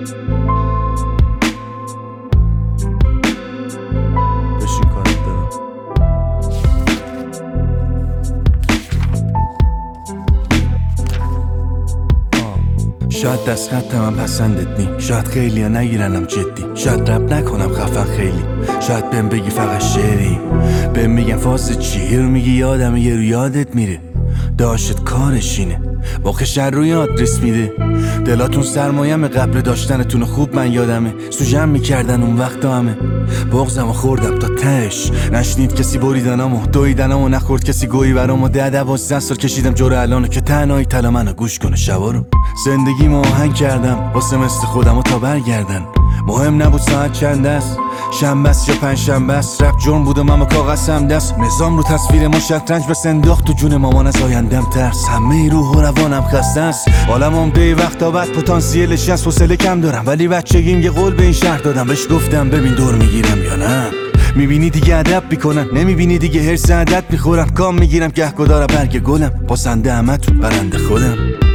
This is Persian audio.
بشین کارت دارم. شاید دست خط من پسندت نی، شاید خیلی ها نگیرنم جدی، شاید رب نکنم خفن خیلی، شاید بهم بگی فقط شعری، بهم میگن فاز چی رو میگی یادم یه رو یادت میره، داشت کارشینه واقع شر روی آدرس میده، دلاتون سرمایم قبل داشتنتون خوب من یادمه، سوژم میکردن اون وقت همه بغزمو خوردم تا تش، نشنید کسی بریدنمو دویدنمو، نخورد کسی گویی برامو 10-12 سال کشیدم جور الانو که تنهایی تلا منو گوش کنه شبا رو، زندگیمو آهنگ کردم واسه مثل خودمو تا برگردن، مهم نبود ساعت چند است، شنبه است یا پنجشنبه است، رپ جرم بودم اما کاغذم دست، نظام رو تصویر ما شطرنج بس انداخت تو جون مامان، از آیندم ترس، همه روح و روانم خسته است، عالم عمده وقتا بعد پتانسیلش هست، حوصله کم دارم ولی بچگیم یه قول به این شهر دادم، بهش گفتم ببین دور میگیرم یا نه، میبینی دیگه ادب میکنن، نمیبینی دیگه هرس عدد میخورم، کام میگیرم گهگدارم برگ گلم، پاسنده همه تو برنده خودم.